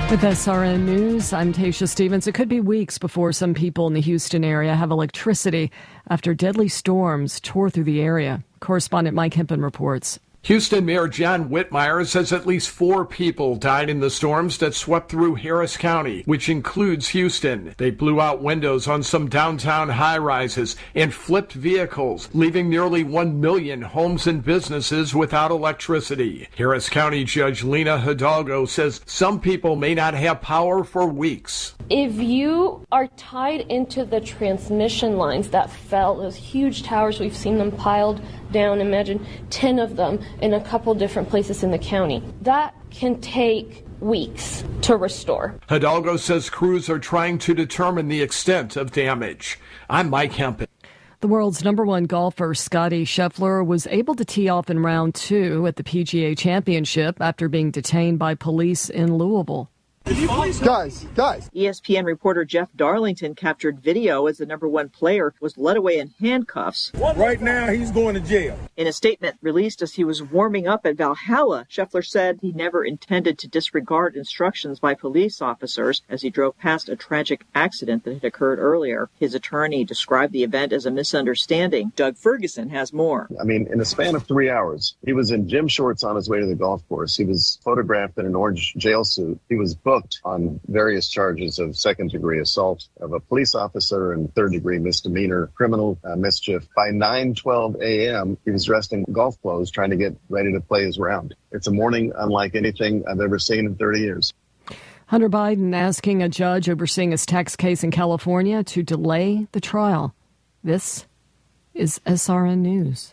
With SRN News, I'm Tasha Stevens. It could be weeks before some people in the Houston area have electricity after deadly storms tore through the area. Correspondent Mike Hempen reports. Houston Mayor John Whitmire says at least 4 people died in the storms that swept through Harris County, which includes Houston. They blew out windows on some downtown high-rises and flipped vehicles, leaving nearly 1 million homes and businesses without electricity. Harris County Judge Lena Hidalgo says some people may not have power for weeks. If you are tied into the transmission lines that fell, those huge towers, we've seen them piled down, imagine 10 of them in a couple different places in the county. That can take weeks to restore. Hidalgo says crews are trying to determine the extent of damage. I'm Mike Hempen. The world's #1 golfer, Scottie Scheffler, was able to tee off in round 2 at the PGA Championship after being detained by police in Louisville. Guys. ESPN reporter Jeff Darlington captured video as the #1 player was led away in handcuffs. Right now, he's going to jail. In a statement released as he was warming up at Valhalla, Scheffler said he never intended to disregard instructions by police officers as he drove past a tragic accident that had occurred earlier. His attorney described the event as a misunderstanding. Doug Ferguson has more. In a span of 3 hours, he was in gym shorts on his way to the golf course. He was photographed in an orange jail suit. He was booked on various charges of second-degree assault of a police officer and third-degree misdemeanor criminal mischief. By 9:12 a.m., he was dressed in golf clothes trying to get ready to play his round. It's a morning unlike anything I've ever seen in 30 years. Hunter Biden asking a judge overseeing his tax case in California to delay the trial. This is SRN News.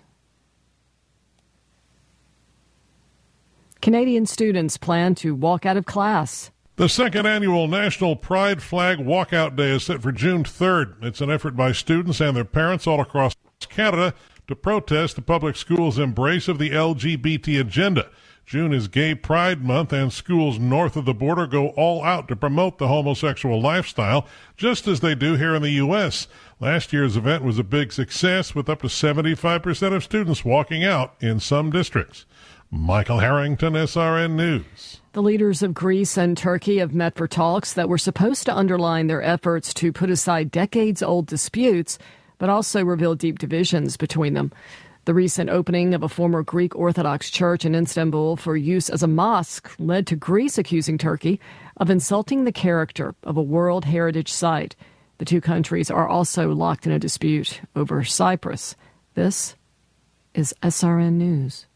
Canadian students plan to walk out of class. The second annual National Pride Flag Walkout Day is set for June 3rd. It's an effort by students and their parents all across Canada to protest the public schools' embrace of the LGBT agenda. June is Gay Pride Month, and schools north of the border go all out to promote the homosexual lifestyle, just as they do here in the U.S. Last year's event was a big success, with up to 75% of students walking out in some districts. Michael Harrington, SRN News. The leaders of Greece and Turkey have met for talks that were supposed to underline their efforts to put aside decades-old disputes, but also reveal deep divisions between them. The recent opening of a former Greek Orthodox church in Istanbul for use as a mosque led to Greece accusing Turkey of insulting the character of a World Heritage Site. The two countries are also locked in a dispute over Cyprus. This is SRN News.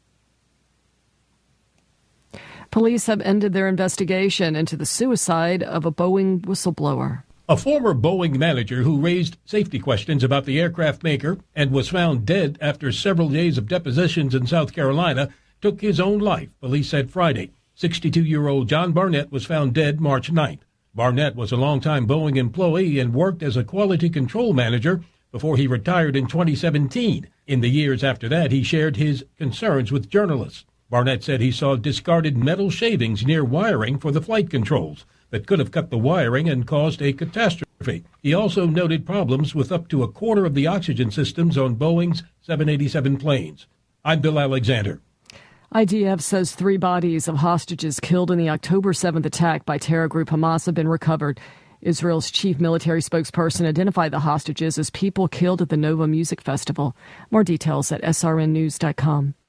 Police have ended their investigation into the suicide of a Boeing whistleblower. A former Boeing manager who raised safety questions about the aircraft maker and was found dead after several days of depositions in South Carolina took his own life, police said Friday. 62-year-old John Barnett was found dead March 9th. Barnett was a longtime Boeing employee and worked as a quality control manager before he retired in 2017. In the years after that, he shared his concerns with journalists. Barnett said he saw discarded metal shavings near wiring for the flight controls that could have cut the wiring and caused a catastrophe. He also noted problems with up to a quarter of the oxygen systems on Boeing's 787 planes. I'm Bill Alexander. IDF says 3 bodies of hostages killed in the October 7th attack by terror group Hamas have been recovered. Israel's chief military spokesperson identified the hostages as people killed at the Nova Music Festival. More details at srnnews.com.